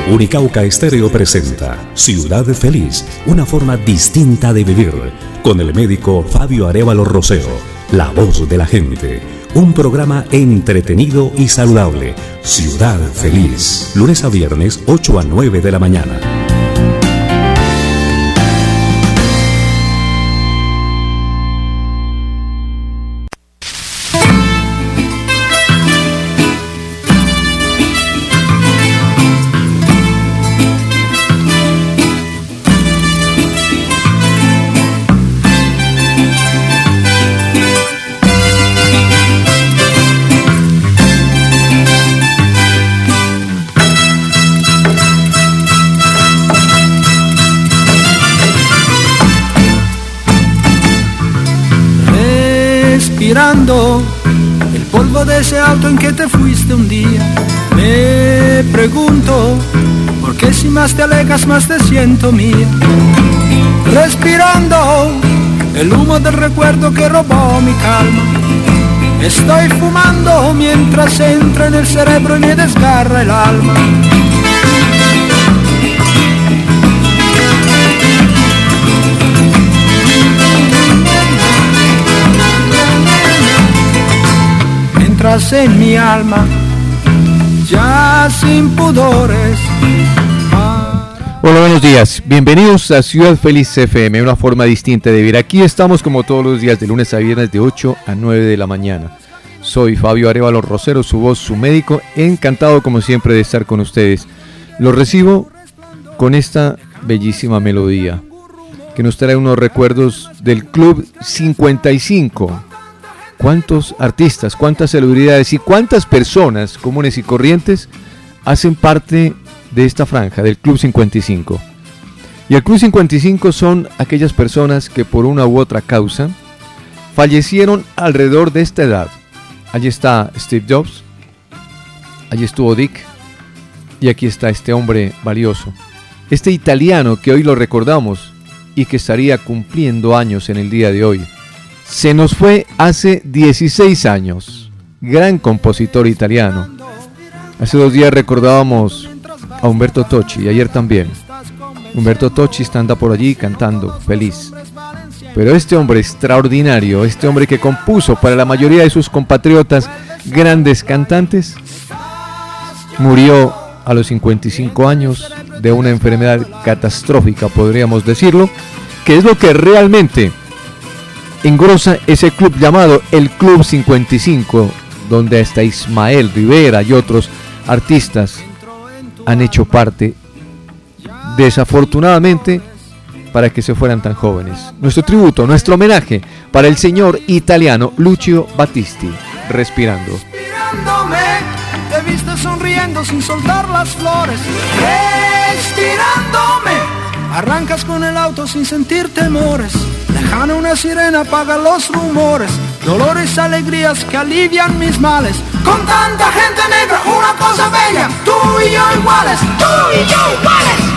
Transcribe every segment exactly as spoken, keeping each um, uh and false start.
Unicauca Estéreo presenta Ciudad Feliz, una forma distinta de vivir, con el médico Fabio Arévalo Rosero, la voz de la gente. Un programa entretenido y saludable. Ciudad Feliz, lunes a viernes, ocho a nueve de la mañana. El polvo de ese auto en que te fuiste un día. Me pregunto, ¿por qué si más te alejas más te siento mía? Respirando el humo del recuerdo que robó mi calma. Estoy fumando mientras entra en el cerebro y me desgarra el alma. En mi alma, ya sin pudores. Hola, buenos días. Bienvenidos a Ciudad Feliz F M, una forma distinta de vivir. Aquí estamos como todos los días, de lunes a viernes, de ocho a nueve de la mañana. Soy Fabio Arévalo Rosero, su voz, su médico. Encantado, como siempre, de estar con ustedes. Los recibo con esta bellísima melodía que nos trae unos recuerdos del Club cincuenta y cinco. ¿Cuántos artistas, cuántas celebridades y cuántas personas comunes y corrientes hacen parte de esta franja del Club cincuenta y cinco? Y el Club cincuenta y cinco son aquellas personas que por una u otra causa fallecieron alrededor de esta edad. Allí está Steve Jobs, allí estuvo Dick y aquí está este hombre valioso, este italiano que hoy lo recordamos y que estaría cumpliendo años en el día de hoy. Se nos fue hace dieciséis años, gran compositor italiano. Hace dos días recordábamos a Umberto Tocci y ayer también. Umberto Tocci anda por allí cantando, feliz. Pero este hombre extraordinario, este hombre que compuso para la mayoría de sus compatriotas grandes cantantes, murió a los cincuenta y cinco años de una enfermedad catastrófica, podríamos decirlo, que es lo que realmente engrosa ese club llamado el Club cincuenta y cinco, donde hasta Ismael Rivera y otros artistas han hecho parte, desafortunadamente, para que se fueran tan jóvenes. Nuestro tributo, nuestro homenaje para el señor italiano Lucio Battisti, Respirando. Respirándome, te viste sonriendo sin soltar las flores. Respirándome, arrancas con el auto sin sentir temores. Lejana una sirena apaga los rumores, dolores, alegrías que alivian mis males. Con tanta gente negra, una cosa bella, tú y yo iguales, tú y yo iguales.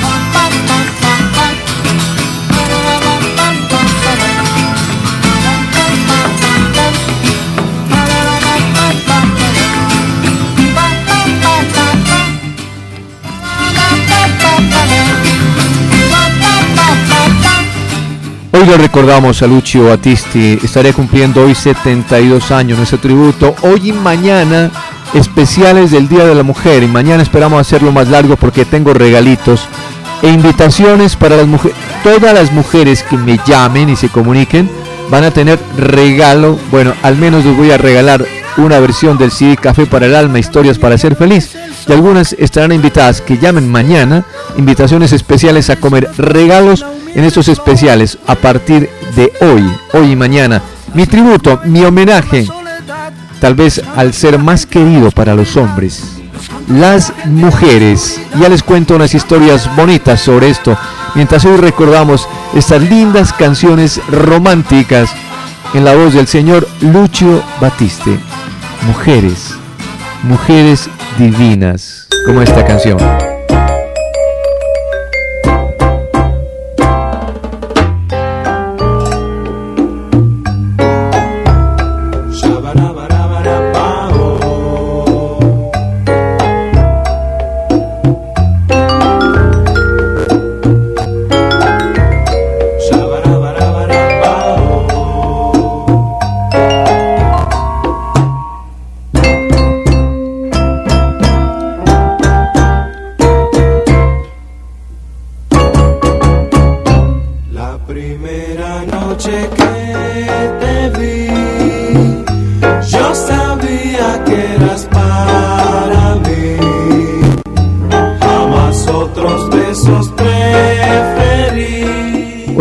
Hoy le recordamos a Lucio Battisti, estaré cumpliendo hoy setenta y dos años, nuestro tributo, hoy y mañana, especiales del Día de la Mujer, y mañana esperamos hacerlo más largo porque tengo regalitos e invitaciones para las mujeres. Todas las mujeres que me llamen y se comuniquen van a tener regalo, bueno, al menos les voy a regalar una versión del C D Café para el Alma, Historias para Ser Feliz, y algunas estarán invitadas que llamen mañana, invitaciones especiales a comer, regalos en estos especiales a partir de hoy, hoy y mañana. Mi tributo, mi homenaje, tal vez al ser más querido para los hombres, las mujeres. Ya les cuento unas historias bonitas sobre esto, mientras hoy recordamos estas lindas canciones románticas en la voz del señor Lucio Battisti. Mujeres, mujeres divinas, como esta canción.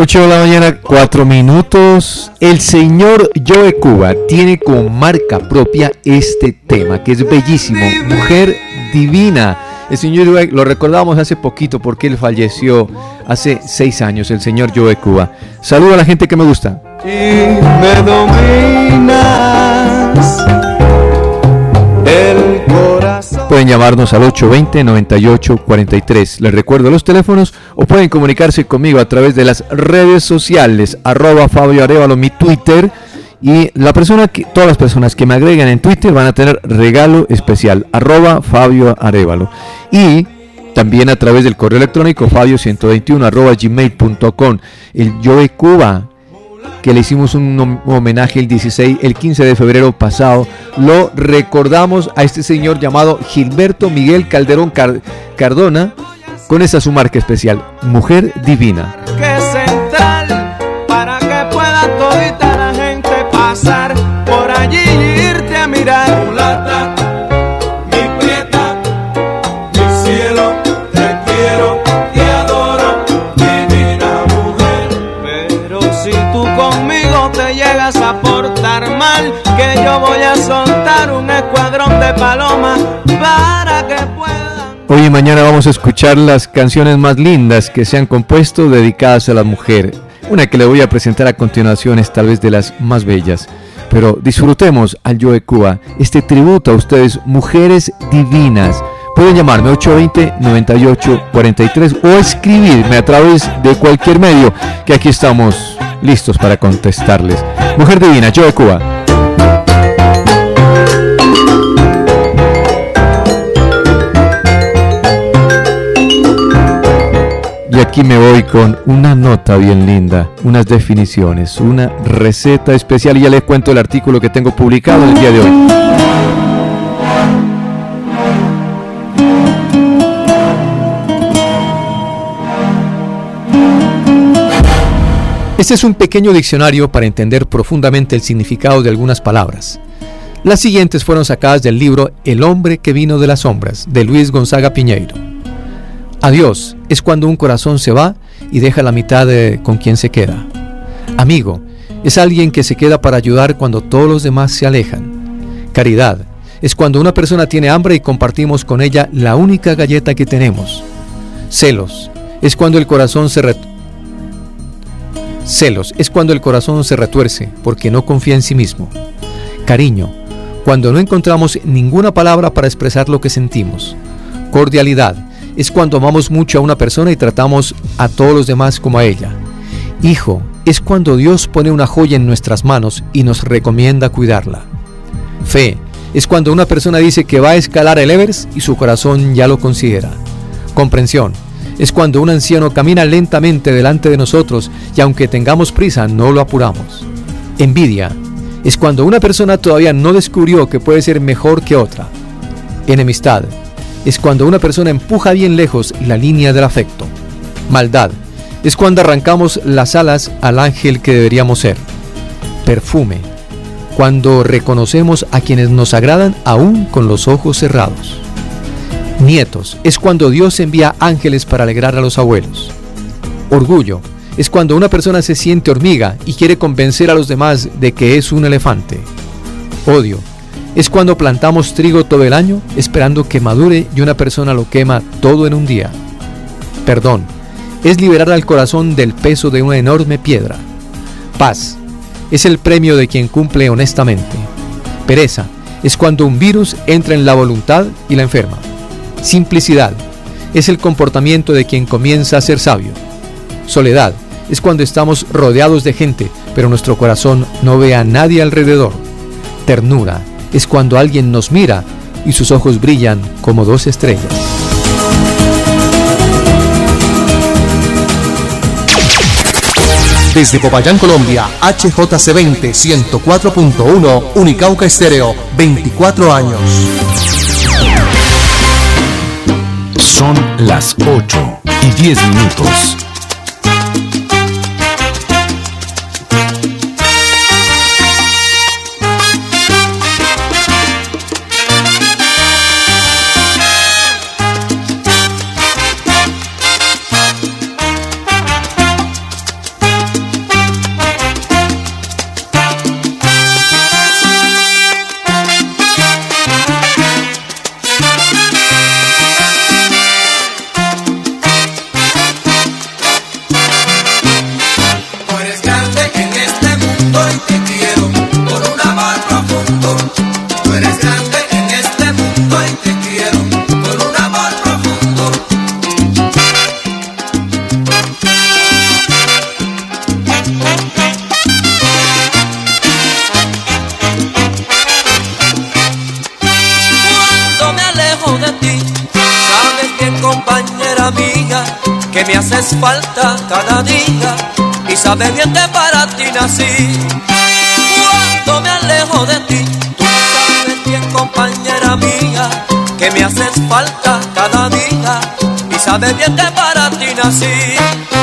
ocho de la mañana, cuatro minutos. El señor Joe Cuba tiene como marca propia este tema, que es bellísimo, Mujer Divina. El señor Joe, lo recordamos hace poquito porque él falleció hace seis años, el señor Joe Cuba. Saludo a la gente que me gusta. Y me dominas el corazón. Pueden llamarnos al ocho dos cero, nueve ocho cuatro tres. Les recuerdo los teléfonos, o pueden comunicarse conmigo a través de las redes sociales, arroba Fabio Arevalo, mi Twitter. Y la persona que, todas las personas que me agregan en Twitter van a tener regalo especial, arroba Fabio Arevalo. Y también a través del correo electrónico fabio ciento veintiuno arroba gmail punto com. El Joe Cuba, que le hicimos un homenaje el dieciséis, el quince de febrero pasado, lo recordamos a este señor llamado Gilberto Miguel Calderón Car- Cardona, con esa su marca especial, Mujer Divina. Que central, para que pueda todita la gente pasar por allí y irte a mirar. Mulata, mi prieta, mi cielo, te quiero, te adoro, divina mujer. Pero si tú conmigo te llegas a portar mal, que yo voy a soltar un escuadrón de palomas para que puedan. Hoy y mañana vamos a escuchar las canciones más lindas que se han compuesto dedicadas a la mujer. Una que le voy a presentar a continuación es tal vez de las más bellas. Pero disfrutemos al Joe Cuba, este tributo a ustedes, mujeres divinas. Pueden llamarme ocho dos cero, nueve ocho cuatro tres o escribirme a través de cualquier medio, que aquí estamos listos para contestarles. Mujer divina, Joe Cuba. Y aquí me voy con una nota bien linda, unas definiciones, una receta especial, y ya les cuento el artículo que tengo publicado el día de hoy. Este es un pequeño diccionario para entender profundamente el significado de algunas palabras. Las siguientes fueron sacadas del libro El hombre que vino de las sombras, de Luis Gonzaga Piñeiro. Adiós es cuando un corazón se va y deja la mitad de con quien se queda. Amigo es alguien que se queda para ayudar cuando todos los demás se alejan. Caridad es cuando una persona tiene hambre y compartimos con ella la única galleta que tenemos. Celos es cuando el corazón se re... Celos es cuando el corazón se retuerce porque no confía en sí mismo. Cariño, cuando no encontramos ninguna palabra para expresar lo que sentimos. Cordialidad es cuando amamos mucho a una persona y tratamos a todos los demás como a ella. Hijo es cuando Dios pone una joya en nuestras manos y nos recomienda cuidarla. Fe es cuando una persona dice que va a escalar el Everest y su corazón ya lo considera. Comprensión es cuando un anciano camina lentamente delante de nosotros y aunque tengamos prisa no lo apuramos. Envidia es cuando una persona todavía no descubrió que puede ser mejor que otra. Enemistad es cuando una persona empuja bien lejos la línea del afecto. Maldad es cuando arrancamos las alas al ángel que deberíamos ser. Perfume, cuando reconocemos a quienes nos agradan aún con los ojos cerrados. Nietos es cuando Dios envía ángeles para alegrar a los abuelos. Orgullo es cuando una persona se siente hormiga y quiere convencer a los demás de que es un elefante. Odio es cuando plantamos trigo todo el año esperando que madure y una persona lo quema todo en un día. Perdón es liberar al corazón del peso de una enorme piedra. Paz es el premio de quien cumple honestamente. Pereza es cuando un virus entra en la voluntad y la enferma. Simplicidad es el comportamiento de quien comienza a ser sabio. Soledad es cuando estamos rodeados de gente, pero nuestro corazón no ve a nadie alrededor. Ternura es cuando alguien nos mira y sus ojos brillan como dos estrellas. Desde Popayán, Colombia, H J C veinte, ciento cuatro punto uno, Unicauca Estéreo, veinticuatro años. Son las ocho y diez minutos. alejo de ti. Sabes bien, compañera mía, que me haces falta cada día, y sabes bien que para ti nací. Cuando me alejo de ti, tú sabes bien, compañera mía, que me haces falta cada día, y sabes bien que para ti nací.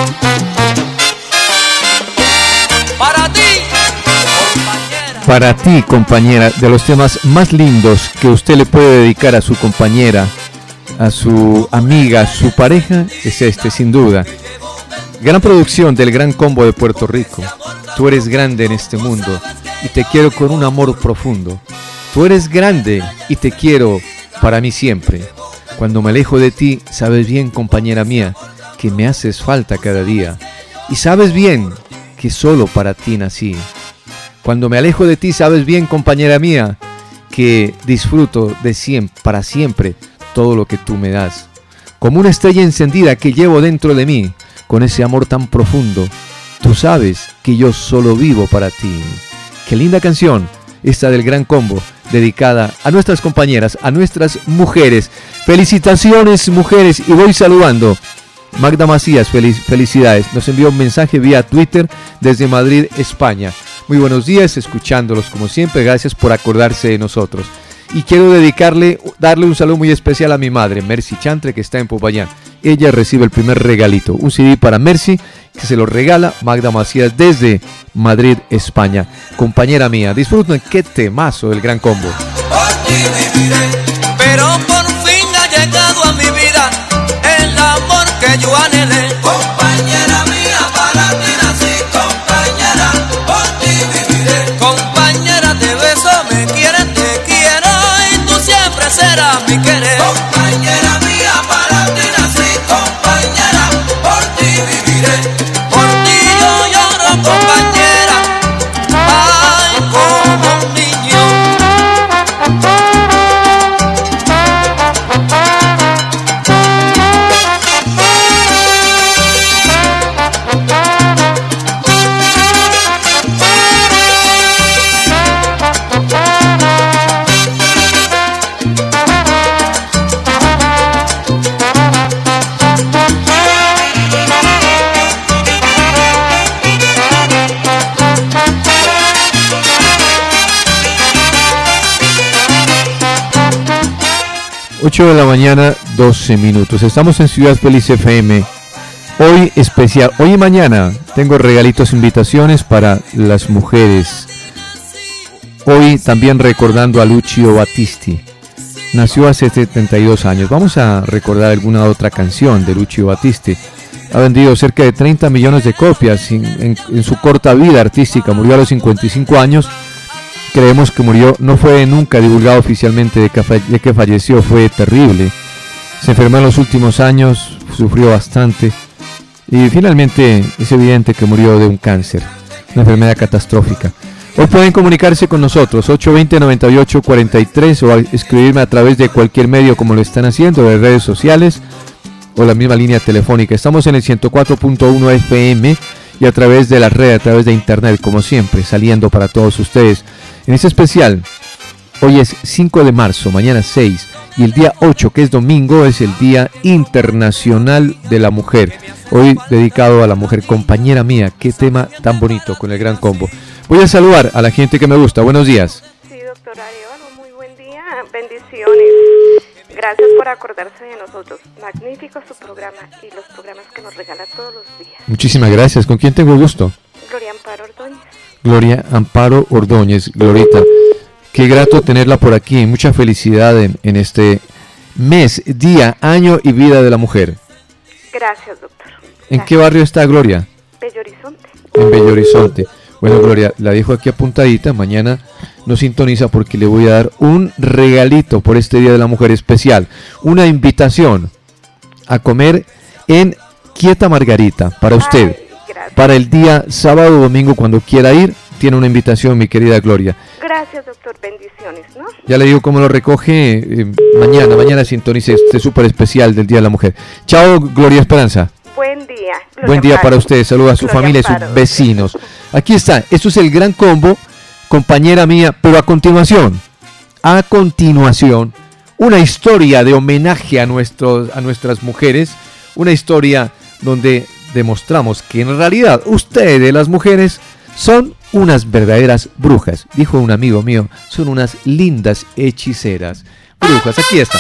Para ti, compañera. Para ti, compañera, de los temas más lindos que usted le puede dedicar a su compañera, a su amiga, a su pareja, es este, sin duda. Gran producción del Gran Combo de Puerto Rico. Tú eres grande en este mundo y te quiero con un amor profundo. Tú eres grande y te quiero para mí siempre. Cuando me alejo de ti, sabes bien, compañera mía, que me haces falta cada día. Y sabes bien que solo para ti nací. Cuando me alejo de ti, sabes bien, compañera mía, que disfruto de siempre, para siempre todo lo que tú me das. Como una estrella encendida que llevo dentro de mí, con ese amor tan profundo, tú sabes que yo solo vivo para ti. Qué linda canción esta del Gran Combo, dedicada a nuestras compañeras, a nuestras mujeres. Felicitaciones, mujeres, y voy saludando. Magda Macías, feliz, felicidades. Nos envió un mensaje vía Twitter desde Madrid, España. Muy buenos días, escuchándolos como siempre. Gracias por acordarse de nosotros. Y quiero dedicarle, darle un saludo muy especial a mi madre, Mercy Chantre, que está en Popayán. Ella recibe el primer regalito, un C D para Mercy, que se lo regala Magda Macías desde Madrid, España. Compañera mía, disfruten qué temazo del Gran Combo. Por ti viviré, pero por fin ha llegado a mi vida el amor que yo anhelé. Compañera mía, para ti nací, compañera, por ti viviré. Compañera, te beso, me quieres, te quiero, y tú siempre serás mi querer. Compañera mía, para ti nací, compañera, por ti viviré. Por ti yo lloro, compañera, ay, como un niño. ocho de la mañana, doce minutos. Estamos en Ciudad Feliz F M. Hoy especial, hoy y mañana tengo regalitos, invitaciones para las mujeres. Hoy también recordando a Lucio Battisti. Nació hace setenta y dos años. Vamos a recordar alguna otra canción de Lucio Battisti. Ha vendido cerca de treinta millones de copias en, en, en su corta vida artística. Murió a los cincuenta y cinco años. Creemos que murió, no fue nunca divulgado oficialmente de que, de que falleció, fue terrible. Se enfermó en los últimos años, sufrió bastante y finalmente es evidente que murió de un cáncer, una enfermedad catastrófica. Hoy pueden comunicarse con nosotros, ocho dos cero, nueve ocho cuatro tres, o escribirme a través de cualquier medio como lo están haciendo, de redes sociales o la misma línea telefónica. Estamos en el ciento cuatro punto uno F M y a través de la red, a través de internet, como siempre, saliendo para todos ustedes. En este especial, hoy es cinco de marzo, mañana seis, y el día ocho, que es domingo, es el Día Internacional de la Mujer. Hoy dedicado a la mujer. Compañera mía, qué tema tan bonito con el Gran Combo. Voy a saludar a la gente que me gusta. Buenos días. Sí, doctora Arevalo, muy buen día. Bendiciones. Gracias por acordarse de nosotros. Magnífico su programa y los programas que nos regala todos los días. Muchísimas gracias. ¿Con quién tengo gusto? Gloria Amparo Ordóñez. Gloria Amparo Ordóñez, Glorita. Qué grato tenerla por aquí. Mucha felicidad en, en este mes, día, año y vida de la mujer. Gracias, doctor. ¿En Gracias. qué barrio está Gloria? Bello Horizonte. En Bello Horizonte. Bueno, Gloria, la dejo aquí apuntadita. Mañana nos sintoniza porque le voy a dar un regalito por este Día de la Mujer especial. Una invitación a comer en Quieta Margarita para usted. Ay, gracias. Para el día sábado o domingo, cuando quiera ir, tiene una invitación, mi querida Gloria. Gracias, doctor. Bendiciones, ¿no? Ya le digo cómo lo recoge eh, mañana. Mañana sintonice este súper especial del Día de la Mujer. Chao, Gloria Esperanza. Buen día. Gloria Buen día Amparo. para usted. Saluda a su Gloria familia y Amparo. sus vecinos. Aquí está. Esto es el Gran Combo, compañera mía. Pero a continuación, a continuación, una historia de homenaje a, nuestros, a nuestras mujeres, una historia donde demostramos que en realidad ustedes, las mujeres, son unas verdaderas brujas. Dijo un amigo mío, son unas lindas hechiceras. Brujas, aquí están.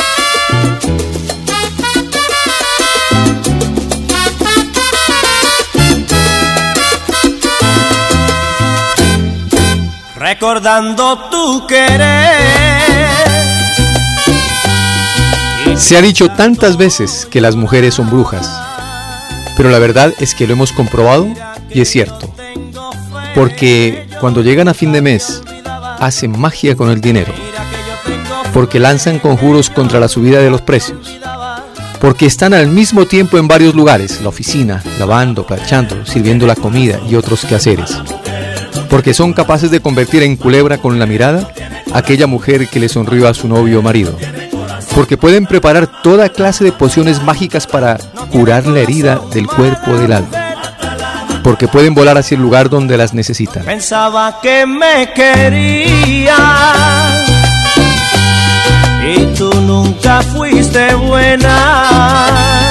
Recordando tu querer. Se ha dicho tantas veces que las mujeres son brujas, pero la verdad es que lo hemos comprobado y es cierto. Porque cuando llegan a fin de mes, hacen magia con el dinero. Porque lanzan conjuros contra la subida de los precios. Porque están al mismo tiempo en varios lugares, la oficina, lavando, planchando, sirviendo la comida y otros quehaceres. Porque son capaces de convertir en culebra con la mirada a aquella mujer que le sonrió a su novio o marido. Porque pueden preparar toda clase de pociones mágicas para curar la herida del cuerpo o del alma. Porque pueden volar hacia el lugar donde las necesitan. Pensaba que me querías y tú nunca fuiste buena.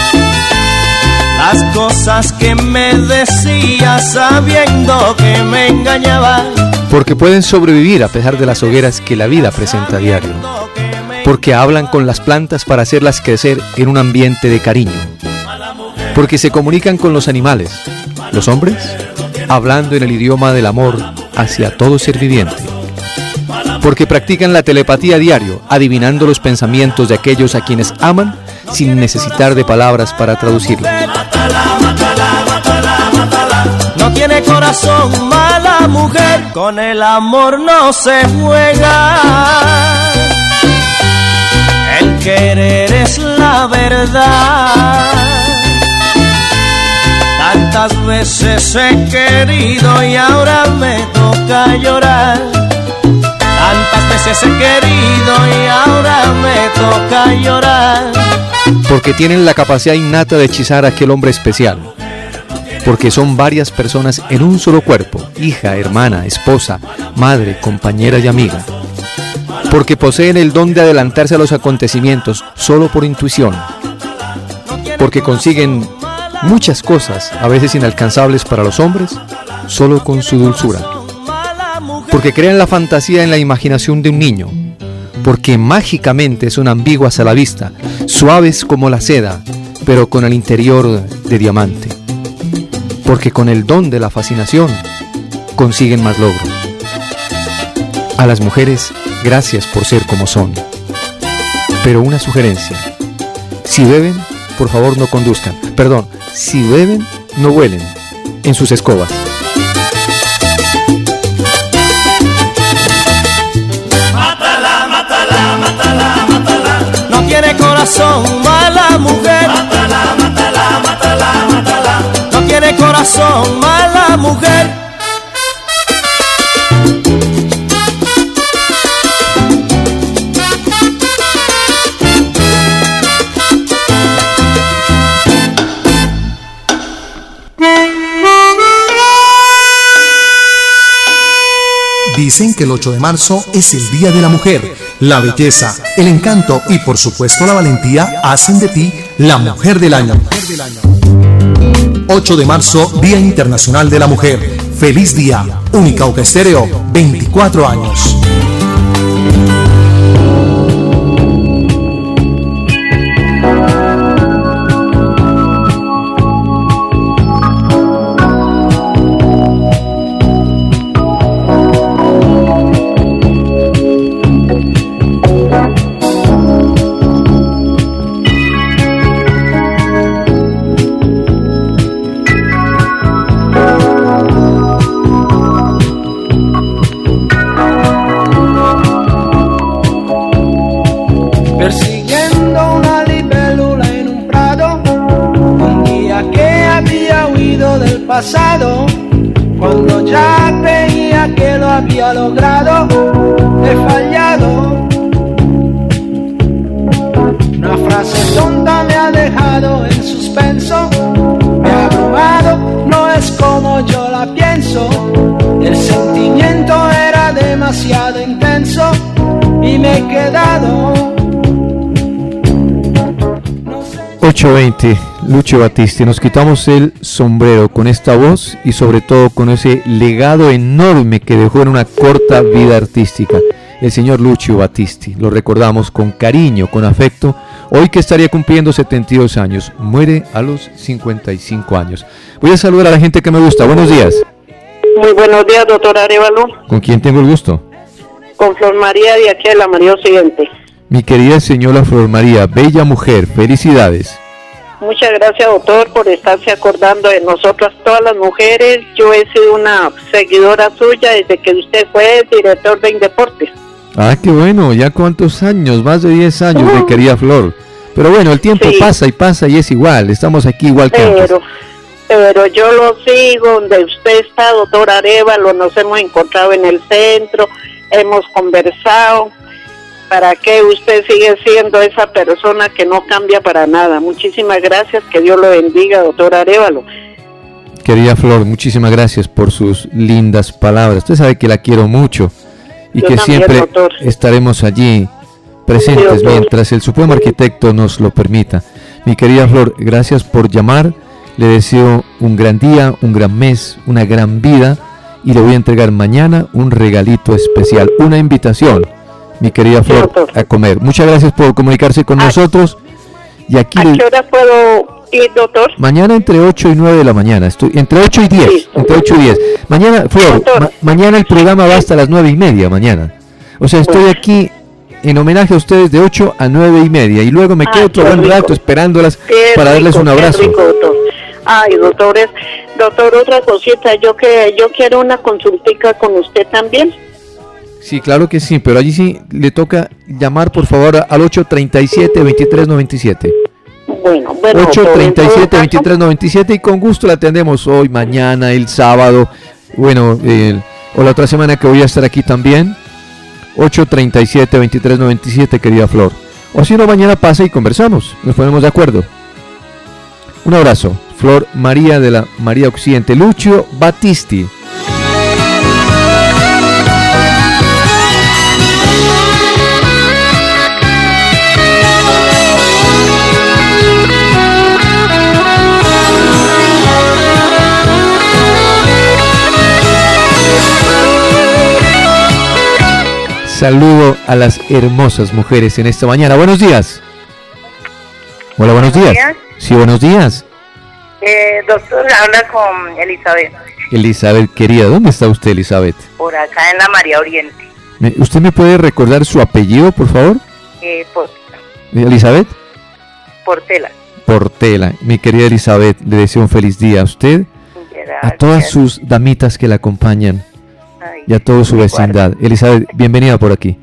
Las cosas que me decías sabiendo que me engañabas. Porque pueden sobrevivir a pesar de las hogueras que la vida presenta a diario. Porque hablan con las plantas para hacerlas crecer en un ambiente de cariño. Porque se comunican con los animales, los hombres, hablando en el idioma del amor hacia todo ser viviente. Porque practican la telepatía a diario, adivinando los pensamientos de aquellos a quienes aman sin necesitar de palabras para traducirlos. No tiene corazón mala mujer, con el amor no se juega. El querer es la verdad. Tantas veces he querido y ahora me toca llorar. Tantas veces he querido y ahora me toca llorar. Porque tienen la capacidad innata de hechizar a aquel hombre especial. Porque son varias personas en un solo cuerpo, hija, hermana, esposa, madre, compañera y amiga. Porque poseen el don de adelantarse a los acontecimientos solo por intuición. Porque consiguen muchas cosas, a veces inalcanzables para los hombres, solo con su dulzura. Porque crean la fantasía en la imaginación de un niño. Porque mágicamente son ambiguas a la vista, suaves como la seda, pero con el interior de diamante. Porque con el don de la fascinación consiguen más logro. A las mujeres, gracias por ser como son. Pero una sugerencia: si beben, por favor no conduzcan. Perdón, si beben, no huelen en sus escobas. Mátala, mátala, mátala, mátala. No tiene corazón mala mujer. Mátala, mátala, mátala, mátala. No tiene corazón mala mujer. Dicen que el ocho de marzo es el Día de la Mujer. La belleza, el encanto y por supuesto la valentía hacen de ti la mujer del año. ocho de marzo, Día Internacional de la Mujer. Feliz día. Unicauca Estéreo, veinticuatro años. Pasado, cuando ya creía que lo había logrado, he fallado. Una frase tonta me ha dejado en suspenso, me ha abrumado, no es como yo la pienso. El sentimiento era demasiado intenso y y me he quedado. ocho veinte, Lucio Battisti, nos quitamos el sombrero con esta voz y sobre todo con ese legado enorme que dejó en una corta vida artística. El señor Lucio Battisti, lo recordamos con cariño, con afecto, hoy que estaría cumpliendo setenta y dos años, muere a los cincuenta y cinco años. Voy a saludar a la gente que me gusta, buenos días. Muy buenos días, doctor Arévalo. ¿Con quién tengo el gusto? Con Flor María de aquí de la María Occidente. Mi querida señora Flor María, bella mujer, felicidades. Muchas gracias, doctor, por estarse acordando de nosotras, todas las mujeres. Yo he sido una seguidora suya desde que usted fue director de Indeportes. Ah, qué bueno, ya cuántos años, más de diez años, uh, mi querida Flor. Pero bueno, el tiempo sí. pasa y pasa y es igual, estamos aquí igual que pero, antes. Pero yo lo sigo, donde usted está, doctor Arévalo, nos hemos encontrado en el centro, hemos conversado. ¿Para qué usted sigue siendo esa persona que no cambia para nada? Muchísimas gracias, que Dios lo bendiga, doctor Arévalo. Querida Flor, muchísimas gracias por sus lindas palabras. Usted sabe que la quiero mucho y Yo que también, siempre doctor. estaremos allí presentes sí, mientras el Supremo Arquitecto nos lo permita. Mi querida Flor, gracias por llamar. Le deseo un gran día, un gran mes, una gran vida y le voy a entregar mañana un regalito especial, una invitación. Mi querida Flor, sí, a comer. Muchas gracias por comunicarse con ¿A, nosotros. Y aquí ¿A qué hora puedo ir, doctor? Mañana entre ocho y nueve de la mañana. Estoy entre ocho y diez. Sí. Entre ocho y diez. Mañana, Flor, ma mañana el programa va hasta las nueve y media mañana. O sea, estoy bueno. aquí en homenaje a ustedes de ocho a nueve y media. Y luego me quedo otro buen rato esperándolas qué para rico, darles un abrazo. Rico, doctor. Ay, doctores, doctor, otra cosita. Yo que yo quiero una consultica con usted también. Sí, claro que sí, pero allí sí le toca llamar por favor al ocho treinta y siete, veintitrés noventa y siete. Bueno, bueno. ocho treinta y siete, veintitrés noventa y siete y con gusto la atendemos hoy, mañana, el sábado, bueno, eh, o la otra semana que voy a estar aquí también. ocho treinta y siete, veintitrés noventa y siete, querida Flor. O si no, mañana pasa y conversamos, nos ponemos de acuerdo. Un abrazo, Flor María de la María Occidente, Lucio Battisti. Saludo a las hermosas mujeres en esta mañana. Buenos días. Hola, buenos, buenos días. días. Sí, buenos días. Eh, doctor, habla con Elizabeth. Elizabeth, querida, ¿dónde está usted, Elizabeth? Por acá en la María Oriente. ¿Me, ¿Usted me puede recordar su apellido, por favor? Eh, Portela. ¿Elizabeth? Portela. Portela. Mi querida Elizabeth, le deseo un feliz día a usted, Gracias. a todas sus damitas que la acompañan. Ay, y a toda su vecindad. Guarda. Elizabeth, bienvenida por aquí.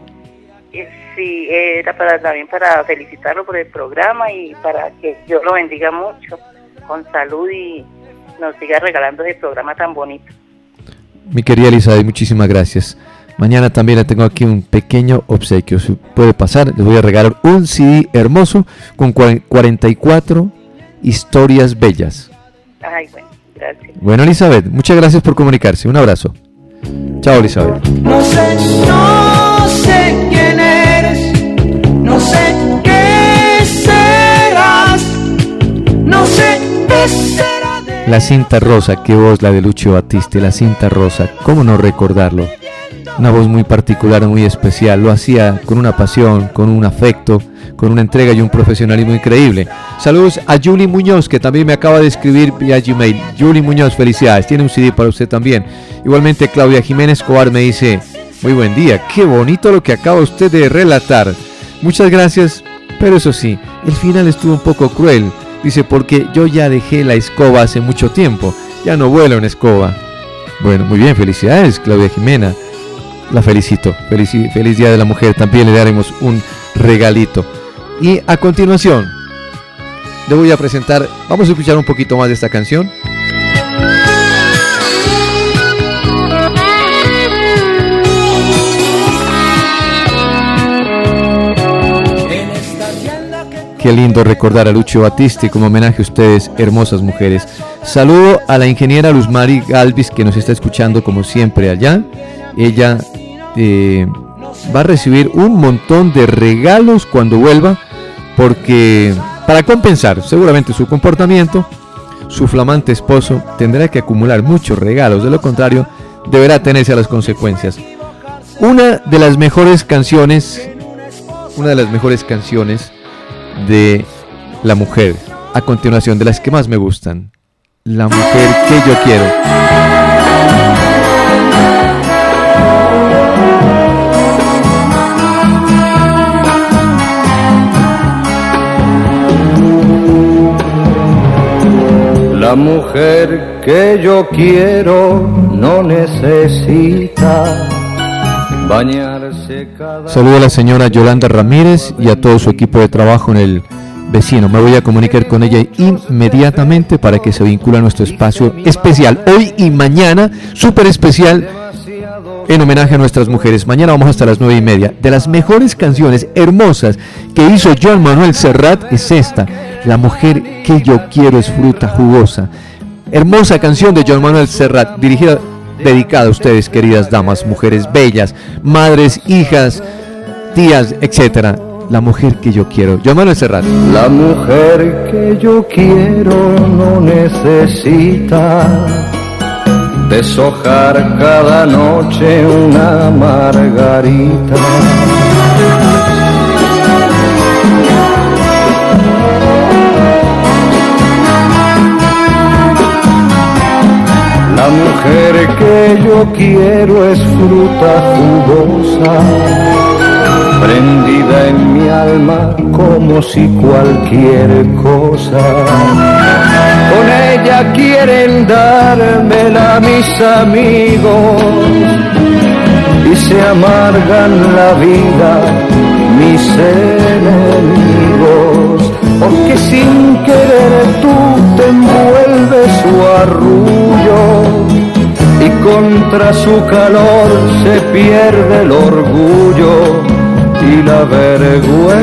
Sí, era para, también para felicitarlo por el programa y para que Dios lo bendiga mucho, con salud y nos siga regalando ese programa tan bonito. Mi querida Elizabeth, muchísimas gracias. Mañana también le tengo aquí un pequeño obsequio. Si puede pasar, les voy a regalar un C D hermoso con cuarenta y cuatro historias bellas. Ay, bueno, gracias. Bueno, Elizabeth, muchas gracias por comunicarse. Un abrazo. Chao, Elizabeth. No sé, no sé quién eres, no sé qué serás, no sé qué será de... La cinta rosa, qué voz la de Lucio Battisti, la cinta rosa, cómo no recordarlo. Una voz muy particular, muy especial, lo hacía con una pasión, con un afecto, con una entrega y un profesionalismo increíble. Saludos a Julie Muñoz, que también me acaba de escribir vía Gmail. Julie Muñoz, felicidades, tiene un C D para usted también. Igualmente Claudia Jiménez Cobar me dice, muy buen día, qué bonito lo que acaba usted de relatar. Muchas gracias, pero eso sí, el final estuvo un poco cruel. Dice, porque yo ya dejé la escoba hace mucho tiempo, ya no vuelo en escoba. Bueno, muy bien, felicidades Claudia Jimena. La felicito, feliz, feliz Día de la Mujer, también le daremos un regalito. Y a continuación, le voy a presentar, vamos a escuchar un poquito más de esta canción. Qué lindo recordar a Lucio Battisti como homenaje a ustedes, hermosas mujeres. Saludo a la ingeniera Luz Mari Galvis, que nos está escuchando como siempre allá. Ella eh, va a recibir un montón de regalos cuando vuelva, porque para compensar seguramente su comportamiento, su flamante esposo tendrá que acumular muchos regalos, de lo contrario deberá atenerse a las consecuencias. Una de las mejores canciones, una de las mejores canciones de la mujer, a continuación, de las que más me gustan, La mujer que yo quiero. La mujer que yo quiero no necesita bañarse cada... Saludo a la señora Yolanda Ramírez y a todo su equipo de trabajo en el vecino. Me voy a comunicar con ella inmediatamente para que se vincule a nuestro espacio especial hoy y mañana, súper especial, en homenaje a nuestras mujeres. Mañana vamos hasta las nueve y media. De las mejores canciones hermosas que hizo Joan Manuel Serrat es esta, La mujer que yo quiero es fruta jugosa. Hermosa canción de Joan Manuel Serrat, dirigida, dedicada a ustedes, queridas damas, mujeres bellas, madres, hijas, tías, etcétera. La mujer que yo quiero. Joan Manuel Serrat. La mujer que yo quiero no necesita deshojar cada noche una margarita. La mujer que yo quiero es fruta jugosa, prendida en mi alma como si cualquier cosa. Con ella quieren dármela mis amigos y se amargan la vida mis enemigos, porque sin querer tú te envuelves su arrullo y contra su calor se pierde el orgullo y la vergüenza.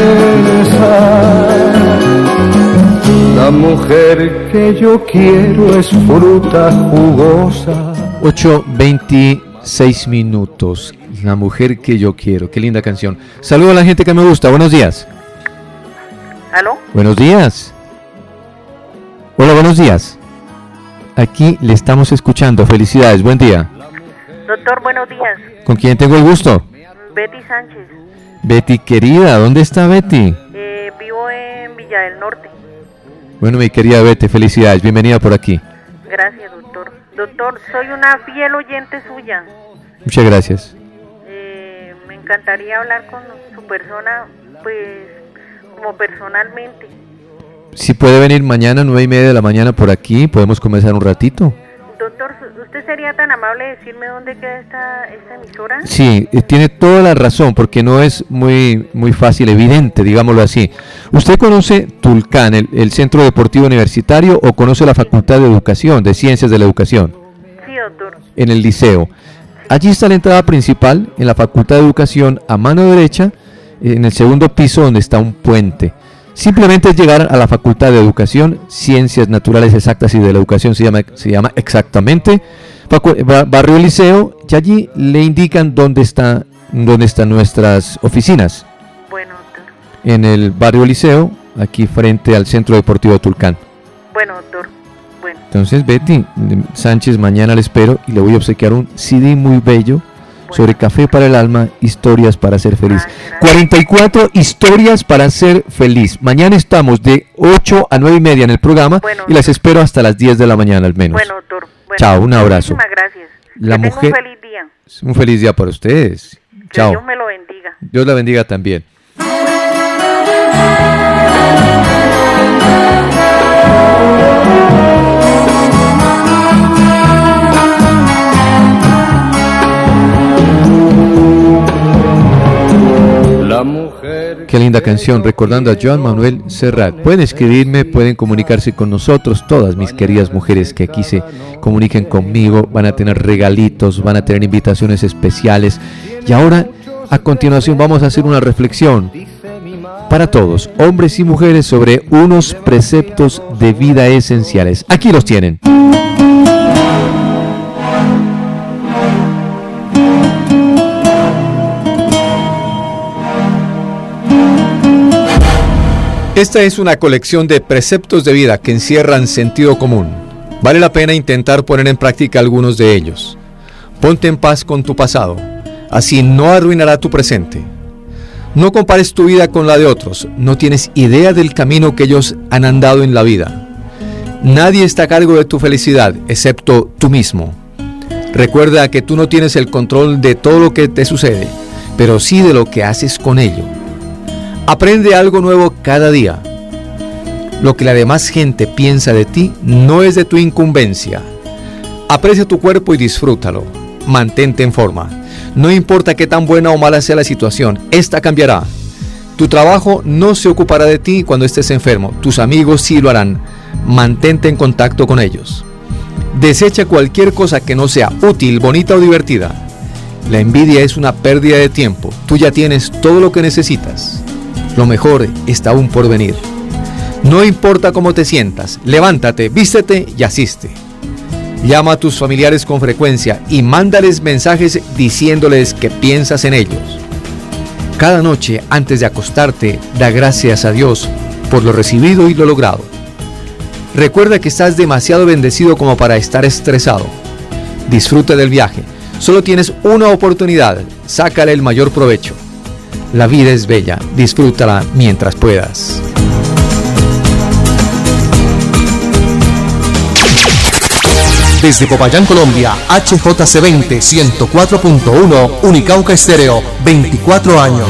La mujer que yo quiero es fruta jugosa. ocho veintiséis minutos. La mujer que yo quiero. Qué linda canción. Saludo a la gente que me gusta. Buenos días. ¿Aló? Buenos días. Hola, buenos días. Aquí le estamos escuchando. Felicidades. Buen día. Doctor, buenos días. ¿Con quién tengo el gusto? Betty Sánchez. Betty, querida, ¿dónde está Betty? Eh, vivo en Villa del Norte. Bueno, mi querida Betty, felicidades, bienvenida por aquí. Gracias, doctor. Doctor, soy una fiel oyente suya. Muchas gracias. Eh, me encantaría hablar con su persona, pues, como personalmente. Si puede venir mañana a nueve y media de la mañana por aquí, podemos conversar un ratito. Doctor, ¿usted sería tan amable de decirme dónde queda esta, esta emisora? Sí, eh, tiene toda la razón, porque no es muy muy fácil, evidente, digámoslo así. ¿Usted conoce Tulcán, el, el Centro Deportivo Universitario, o conoce la Facultad de Educación, de Ciencias de la Educación? Sí, doctor. En el liceo. Allí está la entrada principal, en la Facultad de Educación, a mano derecha, en el segundo piso donde está un puente. Simplemente es llegar a la Facultad de Educación, Ciencias Naturales Exactas y de la Educación, se llama, se llama exactamente, Barrio Liceo, y allí le indican dónde está, dónde están nuestras oficinas. Bueno, doctor. En el Barrio Liceo, aquí frente al Centro Deportivo de Tulcán. Bueno, doctor. Bueno. Entonces, Betty Sánchez, mañana le espero y le voy a obsequiar un C D muy bello. Bueno. Sobre Café para el Alma, historias para ser feliz. Ah, cuarenta y cuatro historias para ser feliz. Mañana estamos de ocho a nueve y media en el programa, bueno, y las espero hasta las diez de la mañana al menos. Bueno, doctor. Bueno, chao, un abrazo. Muchísimas gracias. La que mujer, un feliz día. Un feliz día para ustedes. Que chao. Dios me lo bendiga. Dios la bendiga también. La mujer. Qué linda canción, recordando a Joan Manuel Serrat. Pueden escribirme, pueden comunicarse con nosotros, todas mis queridas mujeres que aquí se comuniquen conmigo, van a tener regalitos, van a tener invitaciones especiales. Y ahora, a continuación, vamos a hacer una reflexión para todos, hombres y mujeres, sobre unos preceptos de vida esenciales. Aquí los tienen. Esta es una colección de preceptos de vida que encierran sentido común. Vale la pena intentar poner en práctica algunos de ellos. Ponte en paz con tu pasado, así no arruinará tu presente. No compares tu vida con la de otros, no tienes idea del camino que ellos han andado en la vida. Nadie está a cargo de tu felicidad, excepto tú mismo. Recuerda que tú no tienes el control de todo lo que te sucede, pero sí de lo que haces con ello. Aprende algo nuevo cada día. Lo que la demás gente piensa de ti no es de tu incumbencia. Aprecia tu cuerpo y disfrútalo. Mantente en forma. No importa qué tan buena o mala sea la situación, esta cambiará. Tu trabajo no se ocupará de ti cuando estés enfermo. Tus amigos sí lo harán. Mantente en contacto con ellos. Desecha cualquier cosa que no sea útil, bonita o divertida. La envidia es una pérdida de tiempo. Tú ya tienes todo lo que necesitas. Lo mejor está aún por venir. No importa cómo te sientas, levántate, vístete y asiste. Llama a tus familiares con frecuencia y mándales mensajes diciéndoles que piensas en ellos. Cada noche, antes de acostarte, da gracias a Dios por lo recibido y lo logrado. Recuerda que estás demasiado bendecido como para estar estresado. Disfruta del viaje. Solo tienes una oportunidad. Sácale el mayor provecho. La vida es bella. Disfrútala mientras puedas. Desde Popayán, Colombia, H J C veinte, ciento cuatro punto uno, Unicauca Estéreo, veinticuatro años.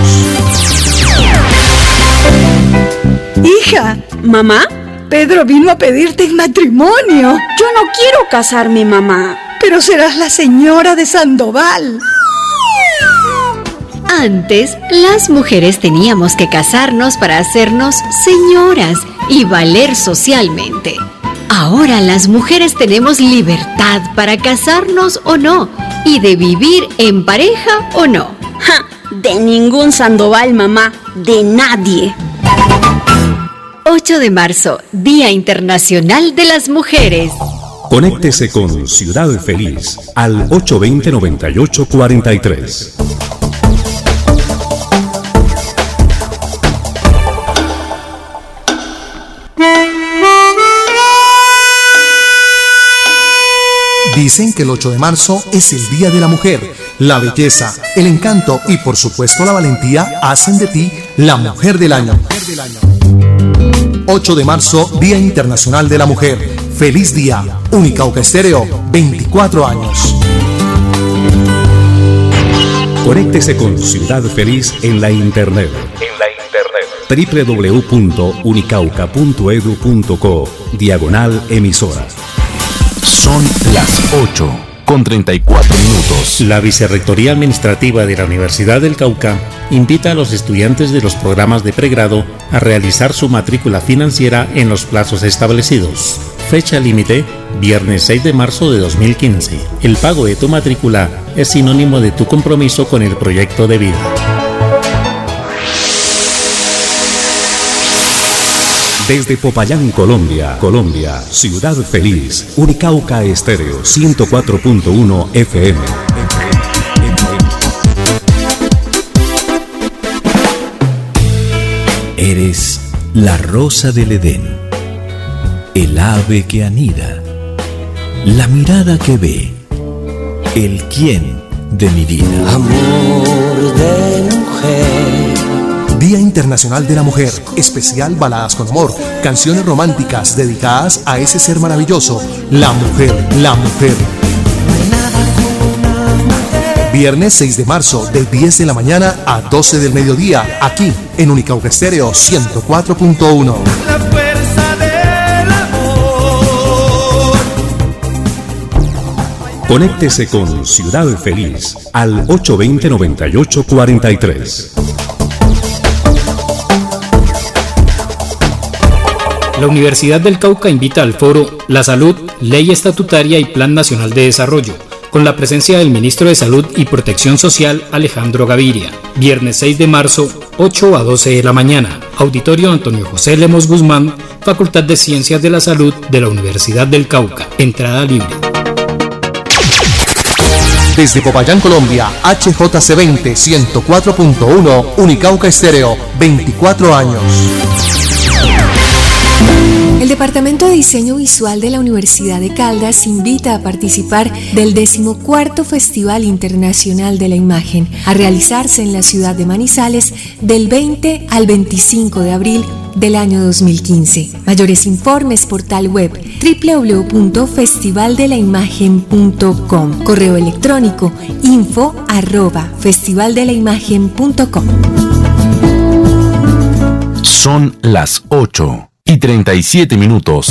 Hija, mamá, Pedro vino a pedirte en matrimonio. Yo no quiero casarme, mamá. Pero serás la señora de Sandoval. Antes, las mujeres teníamos que casarnos para hacernos señoras y valer socialmente. Ahora las mujeres tenemos libertad para casarnos o no y de vivir en pareja o no. Ja, de ningún Sandoval, mamá, de nadie. ocho de marzo, Día Internacional de las Mujeres. Conéctese con Ciudad Feliz al ocho dos cero, nueve ocho cuatro tres. Dicen que el ocho de marzo es el Día de la Mujer. La belleza, el encanto y por supuesto la valentía hacen de ti la mujer del año. ocho de marzo, Día Internacional de la Mujer. Feliz día. Unicauca Estéreo, veinticuatro años. Conéctese con Ciudad Feliz en la internet. En la internet. doble u doble u doble u punto unicauca punto edu punto co, diagonal emisora. Son las ocho con treinta y cuatro minutos. La Vicerrectoría Administrativa de la Universidad del Cauca invita a los estudiantes de los programas de pregrado a realizar su matrícula financiera en los plazos establecidos. Fecha límite, viernes seis de marzo de dos mil quince. El pago de tu matrícula es sinónimo de tu compromiso con el proyecto de vida. Desde Popayán, Colombia, Colombia, Ciudad Feliz, Unicauca Estéreo, ciento cuatro punto uno F M. Eres la rosa del Edén, el ave que anida, la mirada que ve, el quién de mi vida. Amor de mujer. Día Internacional de la Mujer, especial baladas con amor, canciones románticas dedicadas a ese ser maravilloso, la mujer, la mujer. Viernes seis de marzo, de diez de la mañana a doce del mediodía, aquí en Unicauca Estéreo ciento cuatro punto uno. La fuerza del amor. Conéctese con Ciudad Feliz al ocho dos cero, nueve ocho cuatro tres. La Universidad del Cauca invita al foro La Salud, Ley Estatutaria y Plan Nacional de Desarrollo, con la presencia del Ministro de Salud y Protección Social, Alejandro Gaviria. Viernes seis de marzo, ocho a doce de la mañana. Auditorio Antonio José Lemos Guzmán, Facultad de Ciencias de la Salud de la Universidad del Cauca. Entrada libre. Desde Popayán, Colombia, H J C veinte, ciento cuatro punto uno, Unicauca Estéreo, veinticuatro años. El Departamento de Diseño Visual de la Universidad de Caldas invita a participar del decimocuarto Festival Internacional de la Imagen, a realizarse en la ciudad de Manizales del veinte al veinticinco de abril del año dos mil quince. Mayores informes portal web doble u doble u doble u punto festival de la imagen punto com. Correo electrónico info arroba festival de la imagen punto com. Son las ocho y treinta y siete minutos.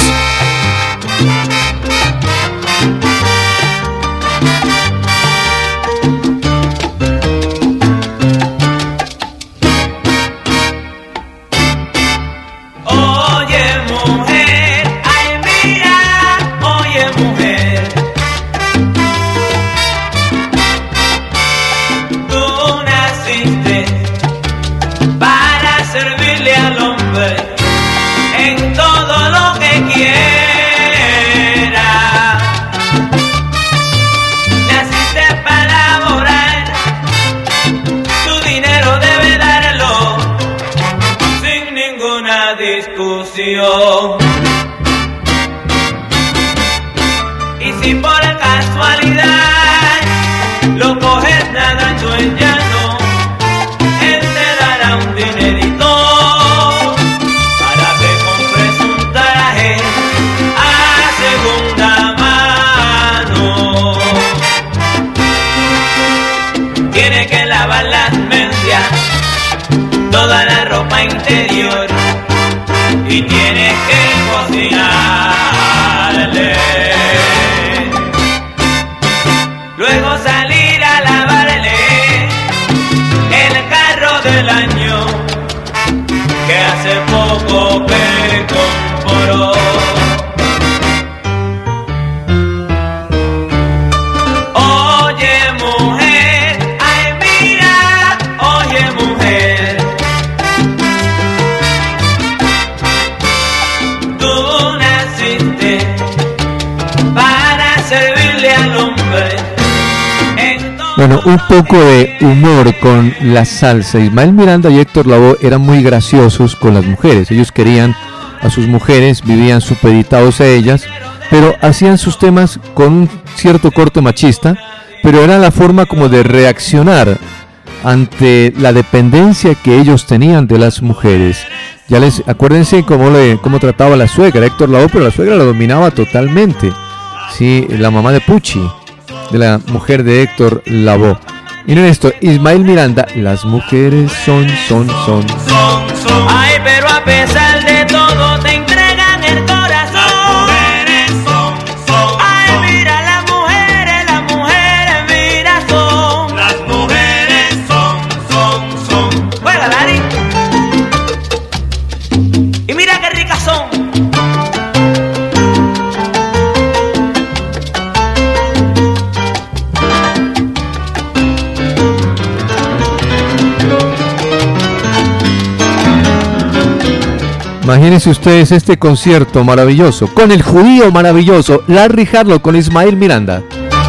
Y si por casualidad lo coges nadando en llano, él te dará un dinerito para que compres un traje a segunda mano. Tiene que lavar las medias, toda la ropa interior, y tienes que cocinarle. Luego salir a lavarle el carro del año que hace poco que compró. Oye mujer, ay mira, oye mujer, tú naciste para servirle al hombre. Bueno, un poco de humor con la salsa. Ismael Miranda y Héctor Lavoe eran muy graciosos con las mujeres. Ellos querían a sus mujeres, vivían supeditados a ellas, pero hacían sus temas con un cierto corte machista, pero era la forma como de reaccionar ante la dependencia que ellos tenían de las mujeres. Ya les, acuérdense cómo, le, cómo trataba a la suegra, Héctor Lavoe, pero la suegra la dominaba totalmente. Sí, la mamá de Pucci, de la mujer de Héctor Lavoe. Miren esto, Ismael Miranda, las mujeres son, son, son. Ay, pero a pesar de todo te entregan el corazón. Las mujeres son, son. Ay, mira las mujeres, las mujeres, mira son. Las mujeres son, son, son. Juega, Lari. Y mira qué ricas son. Imagínense ustedes este concierto maravilloso con el judío maravilloso Larry Harlow con Ismael Miranda.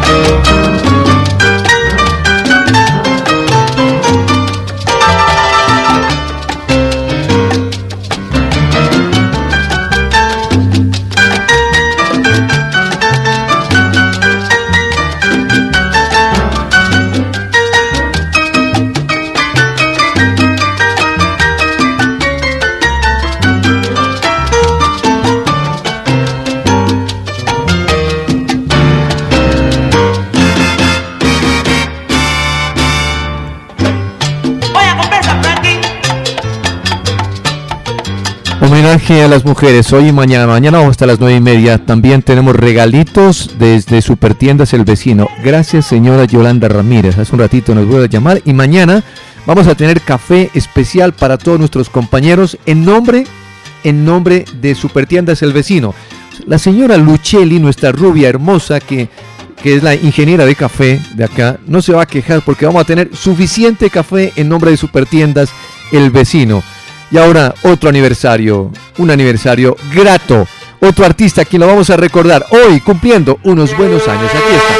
Homenaje a las mujeres hoy y mañana, mañana vamos hasta las nueve y media. También tenemos regalitos desde Supertiendas El Vecino. Gracias, señora Yolanda Ramírez. Hace un ratito nos vuelve a llamar y mañana vamos a tener café especial para todos nuestros compañeros en nombre, en nombre de Supertiendas El Vecino. La señora Luchelli, nuestra rubia hermosa que, que es la ingeniera de café de acá, no se va a quejar porque vamos a tener suficiente café en nombre de Supertiendas El Vecino. Y ahora otro aniversario, un aniversario grato, otro artista a quien lo vamos a recordar hoy cumpliendo unos buenos años. Aquí está.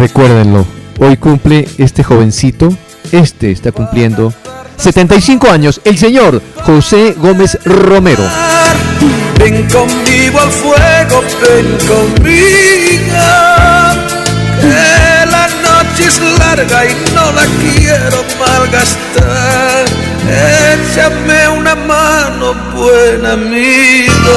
Recuérdenlo, hoy cumple este jovencito, este está cumpliendo setenta y cinco años, el señor José Gómez Romero. Ven conmigo al fuego, ven conmigo, que la noche es larga y no la quiero malgastar. Échame una mano, buen amigo.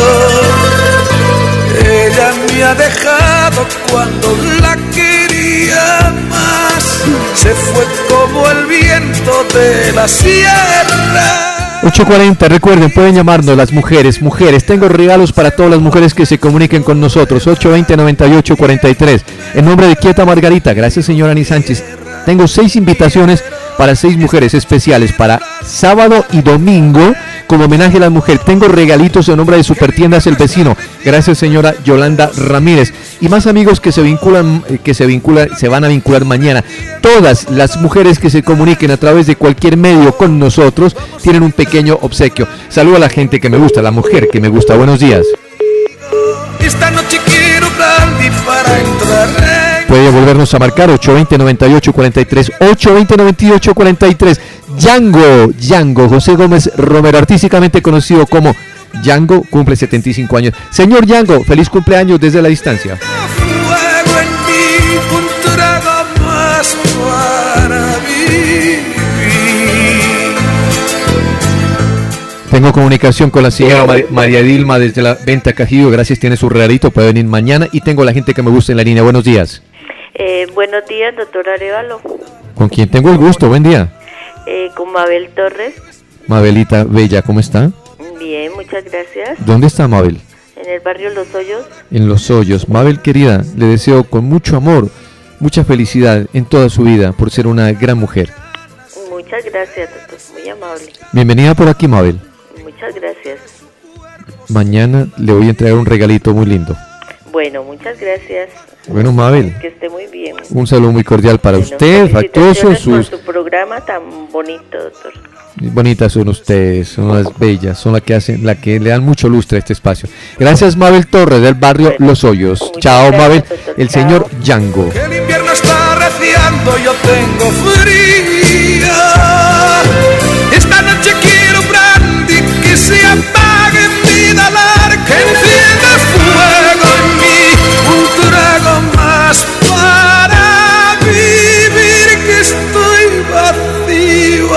Ella me ha dejado cuando la quería más. Se fue como el viento de la sierra. ocho cuarenta, recuerden, pueden llamarnos las mujeres, mujeres, tengo regalos para todas las mujeres que se comuniquen con nosotros, ocho veinte, noventa y ocho cuarenta y tres, en nombre de Quieta Margarita, gracias señora Ani Sánchez, tengo seis invitaciones para seis mujeres especiales para sábado y domingo, como homenaje a la mujer, tengo regalitos en nombre de Supertiendas El Vecino, gracias señora Yolanda Ramírez, y más amigos que se vinculan, que se vinculan, se van a vincular mañana. Todas las mujeres que se comuniquen a través de cualquier medio con nosotros tienen un pequeño obsequio. Saludo a la gente que me gusta, la mujer que me gusta. Buenos días. Esta noche quiero brandy para entrar. Puede volvernos a marcar ocho veinte, noventa y ocho cuarenta y tres, ocho veinte, noventa y ocho cuarenta y tres. Django, Django, José Gómez Romero, artísticamente conocido como Django, cumple setenta y cinco años. Señor Django, feliz cumpleaños desde la distancia. Fuego en mí, un trago más para vivir. Tengo comunicación con la señora Mar María Dilma desde la Venta Cajillo, gracias, tiene su regalito, puede venir mañana. Y tengo la gente que me gusta en la línea, buenos días. Eh, buenos días, doctor Arevalo. ¿Con quién tengo el gusto? Buen día. Eh, con Mabel Torres. Mabelita Bella, ¿cómo está? Bien, muchas gracias. ¿Dónde está Mabel? En el barrio Los Hoyos. En Los Hoyos. Mabel querida, le deseo con mucho amor, mucha felicidad en toda su vida por ser una gran mujer. Muchas gracias, doctor, muy amable. Bienvenida por aquí, Mabel. Muchas gracias. Mañana le voy a entregar un regalito muy lindo. Bueno, muchas gracias. Bueno, Mabel. Que esté muy bien. Un saludo muy cordial para bueno, usted, factuoso. Sus... por su programa tan bonito, doctor. Bonitas son ustedes, son las bellas, son las que hacen, la que le dan mucho lustre a este espacio. Gracias, Mabel Torres del barrio bueno, Los Hoyos. Chao, gracias, Mabel. Doctor, el chao. Señor Django. El invierno está reciando, yo tengo frío. Esta noche quiero brandy que se apague en vida larga, que encienda fuego en mí, un trago más para vivir, que estoy vacío,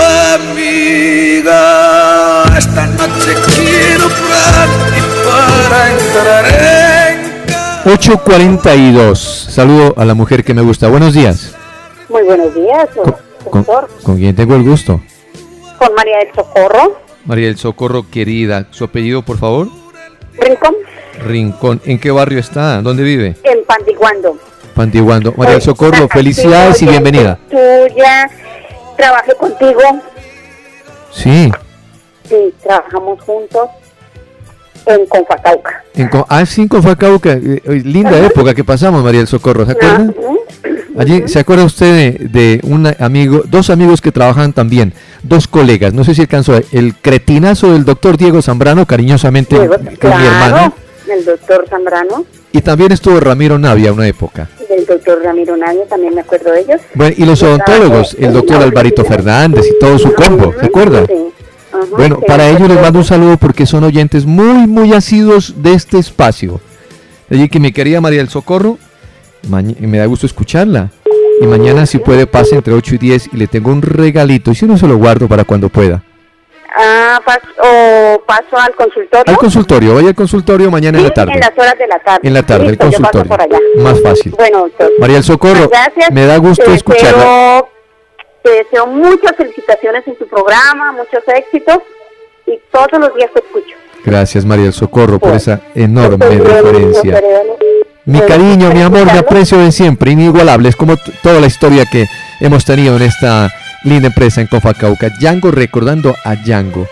amiga. Esta noche quiero brandy para entrar en casa. ocho cuarenta y dos. Saludo a la mujer que me gusta. Buenos días. Muy buenos días, ¿Con, con, ¿con quién tengo el gusto? Con María del Socorro. María del Socorro, querida. ¿Su apellido, por favor? Rincón. Rincón. ¿En qué barrio está? ¿Dónde vive? En Pantiguando. Pantiguando. María del Socorro, felicidades y bienvenida. Tuya. Trabajé contigo. Sí. Sí, trabajamos juntos en Confacauca. En, ah, sí, en Confacauca. Eh, linda uh-huh. época que pasamos, María del Socorro. ¿Se acuerdan? Uh-huh. Allí, ¿se acuerda usted de, de un amigo, dos amigos que trabajan también, dos colegas? No sé si alcanzó, el cretinazo del doctor Diego Zambrano, cariñosamente Diego, con claro, mi hermano. El doctor Zambrano. Y también estuvo Ramiro Navia una época. Del doctor Ramiro Navia, también me acuerdo de ellos. Bueno, y los odontólogos, el doctor Alvarito Fernández y todo su combo, ¿se acuerdan? Sí. Uh-huh, bueno, sí, para ellos les mando un saludo porque son oyentes muy, muy asiduos de este espacio. Allí que mi querida María del Socorro, me da gusto escucharla. Y mañana si puede pase entre ocho y diez y le tengo un regalito. Y si no, se lo guardo para cuando pueda. Ah, paso, o paso al consultorio. Al consultorio, vaya al consultorio mañana sí, en la tarde. En las horas de la tarde. En la tarde, Listo, el consultorio. Yo paso por allá. Más fácil. Bueno, doctor. María del Socorro, gracias. Me da gusto te escucharla. Deseo, te deseo muchas felicitaciones en tu programa, muchos éxitos. Y todos los días te escucho. Gracias, María del Socorro, por esa enorme referencia. Mi cariño, mi amor, mi aprecio de siempre, inigualable, es como toda la historia que hemos tenido en esta linda empresa en Confacauca. Django recordando a Django.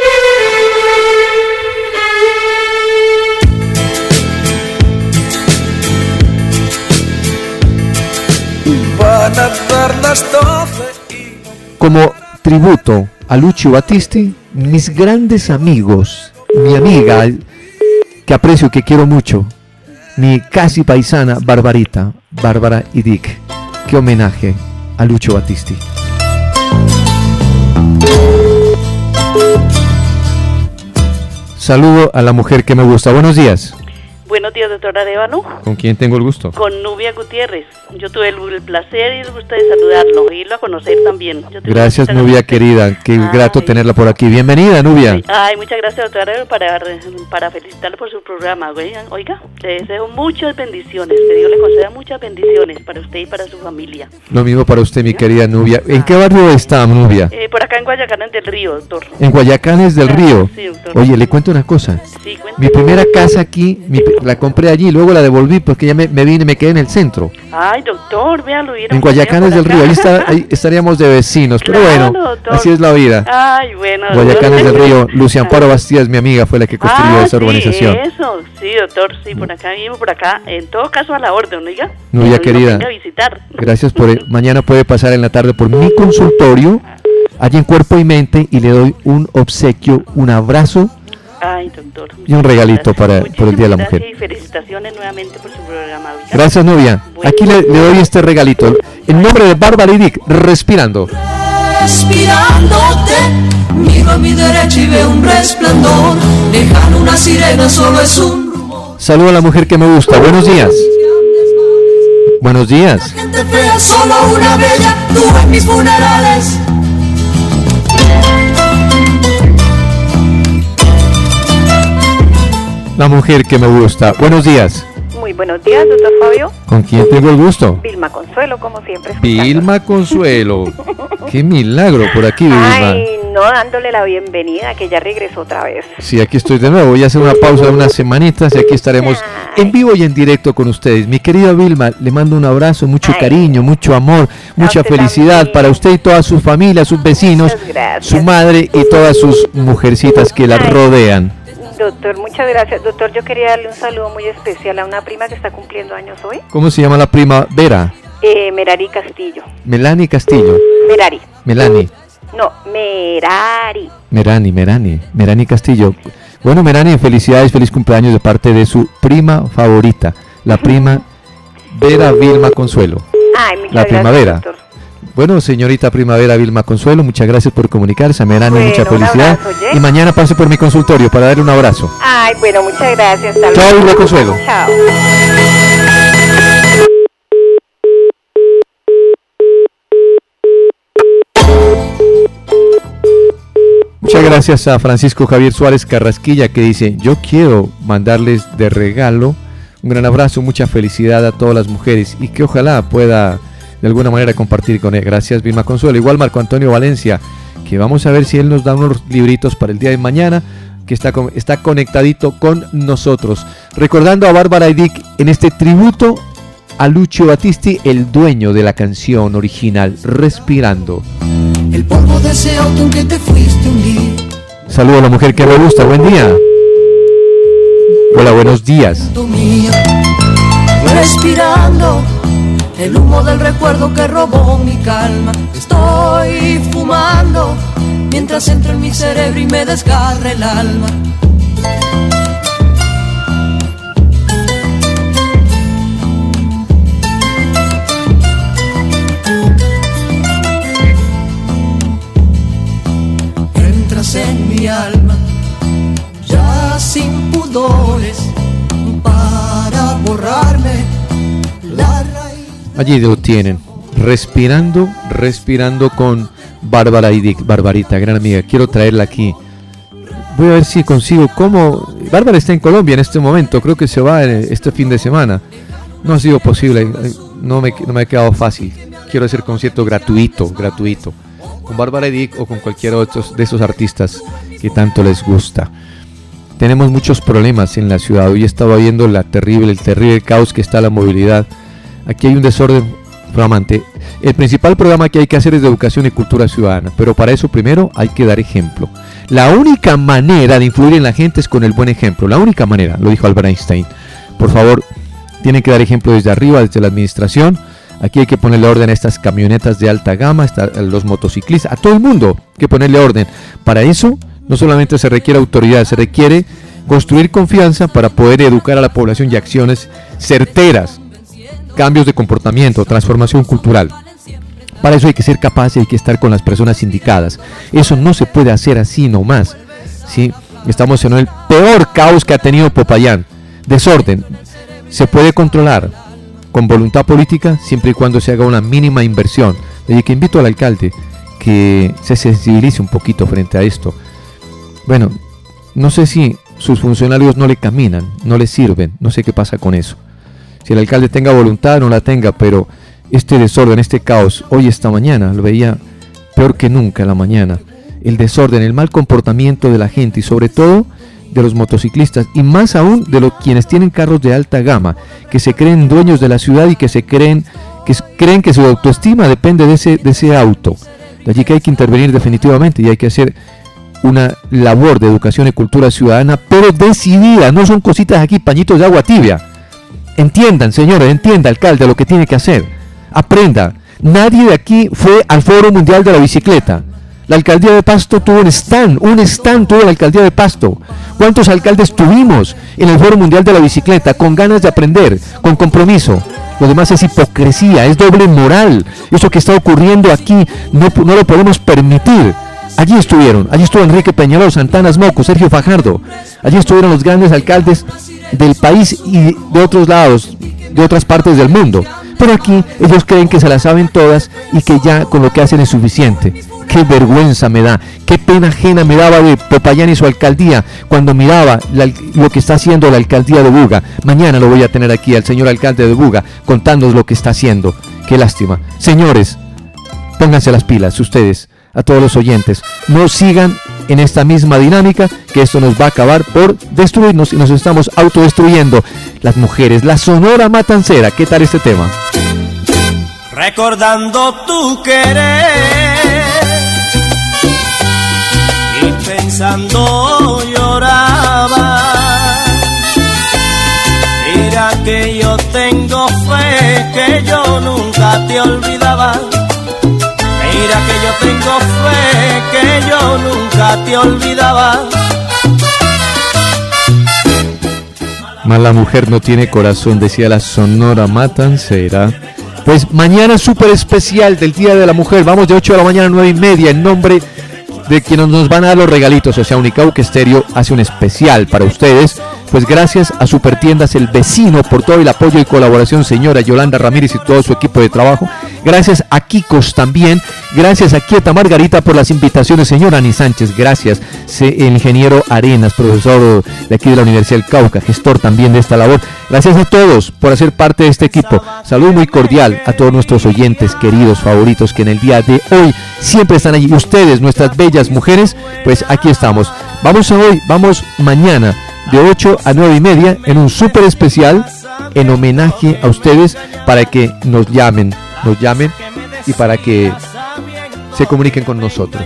Van a dar las doce. Como tributo a Lucio Battisti, mis grandes amigos, mi amiga, que aprecio, que quiero mucho, mi casi paisana Barbarita, Bárbara y Dick. qué homenaje a Lucho Battisti. Saludo a la mujer que me gusta. Buenos días. Buenos días, doctor Arevalo. ¿Con quién tengo el gusto? Con Nubia Gutiérrez. Yo tuve el, el placer y el gusto de saludarlo y irlo a conocer también. Yo Gracias, Nubia querida. Qué Ay. grato tenerla por aquí. Bienvenida, Nubia. Sí. Ay, muchas gracias, doctor Arevalo, para, para felicitarlo por su programa. Oiga, oiga, le deseo muchas bendiciones. Que Dios le conceda muchas bendiciones para usted y para su familia. Lo mismo para usted, mi querida Nubia. ¿En qué barrio está, Nubia? Eh, por acá en Guayacanes del Río, doctor. En Guayacanes del Río. Sí, doctor. Oye, le cuento una cosa. Sí, cuéntame. Mi primera casa aquí, mi, la compré allí, luego la devolví porque ya me, me vine y me quedé en el centro. Ay, doctor, véalo. En Guayacanes del Río, ahí, está, ahí estaríamos de vecinos, pero claro, bueno, doctor. Así es la vida. Ay, bueno. Guayacanes del Río, Lucia Amparo Bastidas, mi amiga, fue la que construyó ah, esa urbanización. Sí, eso, sí, doctor, sí, por acá vivimos, por acá, en todo caso a la orden, oiga. Nubia querida, a visitar. Gracias por, el, mañana puede pasar en la tarde por mi consultorio, allí en Cuerpo y Mente, y le doy un obsequio, un abrazo. Ay, doctor. Y un regalito para por el Día de la Mujer. Y felicitaciones nuevamente por su programa. ¿Oiga? Gracias, Nubia. Bueno. Aquí le, le doy este regalito. En nombre de Bárbara y Dick, Respirando. Respirándote, miro a mi derecha y veo un resplandor. Lejano una sirena, solo es un rumor. Saludo a la mujer que me gusta. Buenos días. Buenos días. Gente fea, solo una bella, tú en mis funerales. La mujer que me gusta. Buenos días. Muy buenos días, doctor Fabio. ¿Con quién tengo el gusto? Vilma Consuelo, como siempre. Vilma Consuelo. Qué milagro por aquí, Vilma. Ay, no, dándole la bienvenida, que ya regresó otra vez. Sí, aquí estoy de nuevo. Voy a hacer una pausa de unas semanitas y aquí estaremos Ay. en vivo y en directo con ustedes. Mi querida Vilma, le mando un abrazo, mucho Ay. cariño, mucho amor, mucha felicidad también. Para usted y toda su familia, sus vecinos, su madre y todas sus mujercitas que la Ay. rodean. Doctor, muchas gracias. Doctor, yo quería darle un saludo muy especial a una prima que está cumpliendo años hoy. ¿Cómo se llama la prima? Vera. Eh, Merari Castillo. Melanie Castillo. Merari. Melanie. No, Merari. Merani, Merani. Merani Castillo. Bueno, Merani, felicidades, feliz cumpleaños de parte de su prima favorita, la prima Vera Vilma Consuelo. Ay, muchas la primavera. Gracias, doctor. Bueno, señorita Primavera Vilma Consuelo, muchas gracias por comunicarse. Merani, bueno, mucha felicidad. Abrazo, y mañana pase por mi consultorio para darle un abrazo. Ay, bueno, muchas gracias. Hasta Chao, Vilma Consuelo. Chao. Muchas gracias a Francisco Javier Suárez Carrasquilla, que dice: yo quiero mandarles de regalo un gran abrazo, mucha felicidad a todas las mujeres y que ojalá pueda de alguna manera compartir con él. Gracias, Vilma Consuelo. Igual Marco Antonio Valencia, que vamos a ver si él nos da unos libritos para el día de mañana, que está, con, está conectadito con nosotros. Recordando a Bárbara y Dick en este tributo a Lucio Battisti, el dueño de la canción original, Respirando. El polvo de ese auto en que te fuiste un día. Saludo a la mujer que me gusta, buen día. Hola, buenos días. Respirando el humo del recuerdo que robó mi calma. Estoy fumando mientras entra en mi cerebro y me desgarra el alma. Entras en mi alma ya sin pudores para borrarme la raíz. Allí lo tienen, respirando, respirando con Bárbara y Dick. Barbarita, gran amiga, quiero traerla aquí. Voy a ver si consigo cómo. Bárbara está en Colombia en este momento, creo que se va este fin de semana. No ha sido posible, no me, no me ha quedado fácil. Quiero hacer concierto gratuito, gratuito, con Bárbara y Dick o con cualquiera de esos, de esos artistas que tanto les gusta. Tenemos muchos problemas en la ciudad. Hoy estaba viendo la terrible, el terrible caos que está la movilidad. Aquí hay un desorden flamante. El principal programa que hay que hacer es de educación y cultura ciudadana, pero para eso primero hay que dar ejemplo. La única manera de influir en la gente es con el buen ejemplo. La única manera, lo dijo Albert Einstein. Por favor, tienen que dar ejemplo desde arriba, desde la administración. Aquí hay que ponerle orden a estas camionetas de alta gama, a los motociclistas, a todo el mundo hay que ponerle orden. Para eso no solamente se requiere autoridad, se requiere construir confianza para poder educar a la población y acciones certeras. cambios de comportamiento, transformación cultural. Para eso hay que ser capaz y hay que estar con las personas indicadas. Eso no se puede hacer así nomás, ¿sí? Estamos en el peor caos que ha tenido Popayán. Desorden. Se puede controlar con voluntad política siempre y cuando se haga una mínima inversión. Desde que invito al alcalde que se sensibilice un poquito frente a esto. Bueno, no sé si sus funcionarios no le caminan, no le sirven, no sé qué pasa con eso. Si el alcalde tenga voluntad, no la tenga, pero este desorden, este caos, hoy esta mañana, lo veía peor que nunca en la mañana. El desorden, el mal comportamiento de la gente y sobre todo de los motociclistas y más aún de los quienes tienen carros de alta gama, que se creen dueños de la ciudad y que se creen que creen que su autoestima depende de ese, de ese auto. De allí que hay que intervenir definitivamente y hay que hacer una labor de educación y cultura ciudadana, pero decidida, no son cositas aquí, pañitos de agua tibia. Entiendan, señores, entienda, alcalde, lo que tiene que hacer. Aprenda. Nadie de aquí fue al Foro Mundial de la Bicicleta. La alcaldía de Pasto tuvo un stand, un stand tuvo la alcaldía de Pasto. ¿Cuántos alcaldes tuvimos en el Foro Mundial de la Bicicleta con ganas de aprender, con compromiso? Lo demás es hipocresía, es doble moral. Eso que está ocurriendo aquí no, no lo podemos permitir. Allí estuvieron, allí estuvo Enrique Peñalol, Santana Smoco, Sergio Fajardo. Allí estuvieron los grandes alcaldes del país y de otros lados, de otras partes del mundo. Pero aquí ellos creen que se las saben todas y que ya con lo que hacen es suficiente. Qué vergüenza me da, qué pena ajena me daba de Popayán y su alcaldía cuando miraba la, lo que está haciendo la alcaldía de Buga. Mañana lo voy a tener aquí al señor alcalde de Buga contándonos lo que está haciendo. Qué lástima. Señores, pónganse las pilas ustedes, a todos los oyentes. No sigan en esta misma dinámica, que esto nos va a acabar por destruirnos y nos estamos autodestruyendo. Las mujeres, la Sonora Matancera. ¿Qué tal este tema? Recordando tu querer y pensando lloraba. Mira que yo tengo fe, que yo nunca te olvidaba. Mira que yo tengo fe, que yo nunca te olvidaba. Mas la mujer no tiene corazón, decía la Sonora Matancera. Pues mañana súper especial del Día de la Mujer. Vamos de ocho de la mañana a nueve y media en nombre de quienes nos van a dar los regalitos. O sea, Unicauque Estéreo hace un especial para ustedes. Pues gracias a Supertiendas El Vecino por todo el apoyo y colaboración, señora Yolanda Ramírez y todo su equipo de trabajo. Gracias a Kikos también. Gracias a Quieta Margarita por las invitaciones, señora Ani Sánchez. Gracias, el ingeniero Arenas, profesor de aquí de la Universidad del Cauca, gestor también de esta labor. Gracias a todos por hacer parte de este equipo. Saludo muy cordial a todos nuestros oyentes queridos, favoritos, que en el día de hoy siempre están allí. Ustedes, nuestras bellas mujeres, pues aquí estamos. Vamos a hoy, vamos mañana de ocho a nueve y media en un súper especial en homenaje a ustedes, para que nos llamen, nos llamen y para que se comuniquen con nosotros.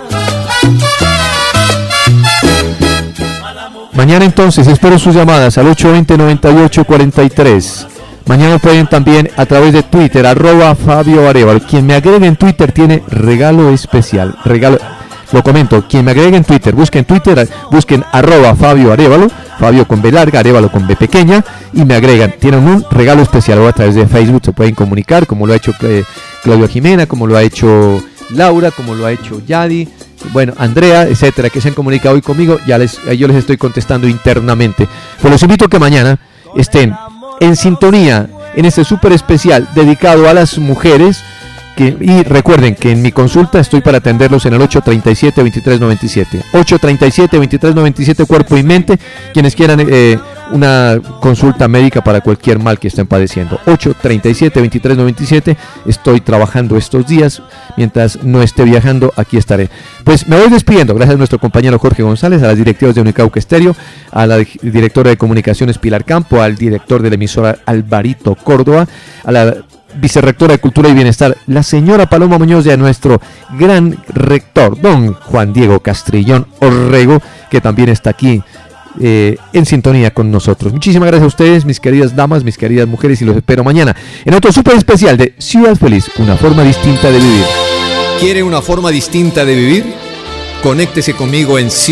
Mañana entonces espero sus llamadas al ocho veinte, noventa y ocho cuarenta y tres. Mañana pueden también a través de Twitter, arroba Fabio Arevalo. Quien me agregue en Twitter tiene regalo especial. Regalo, lo comento, quien me agregue en Twitter, busquen Twitter, busquen arroba Fabio Arevalo, Fabio con B larga, Arevalo con B pequeña, y me agregan. Tienen un regalo especial. O a través de Facebook se pueden comunicar, como lo ha hecho eh, Claudio Jimena, como lo ha hecho Laura, como lo ha hecho Yadi, bueno, Andrea, etcétera, que se han comunicado hoy conmigo. Ya les, yo les estoy contestando internamente. Pues los invito a que mañana estén en sintonía en este súper especial dedicado a las mujeres. Que, y recuerden que en mi consulta estoy para atenderlos en el ocho treinta y siete, veintitrés noventa y siete. ocho treinta y siete, veintitrés noventa y siete, cuerpo y mente. Quienes quieran eh, una consulta médica para cualquier mal que estén padeciendo. ocho treinta y siete, veintitrés noventa y siete. Estoy trabajando estos días. Mientras no esté viajando, aquí estaré. Pues me voy despidiendo. Gracias a nuestro compañero Jorge González, a las directivas de Unicauque Estéreo, a la directora de comunicaciones Pilar Campo, al director de la emisora Alvarito Córdoba, a la vicerrectora de Cultura y Bienestar, la señora Paloma Muñoz, y a nuestro gran rector, don Juan Diego Castrillón Orrego, que también está aquí eh, en sintonía con nosotros. Muchísimas gracias a ustedes, mis queridas damas, mis queridas mujeres, y los espero mañana en otro súper especial de Ciudad Feliz, una forma distinta de vivir. ¿Quiere una forma distinta de vivir? Conéctese conmigo en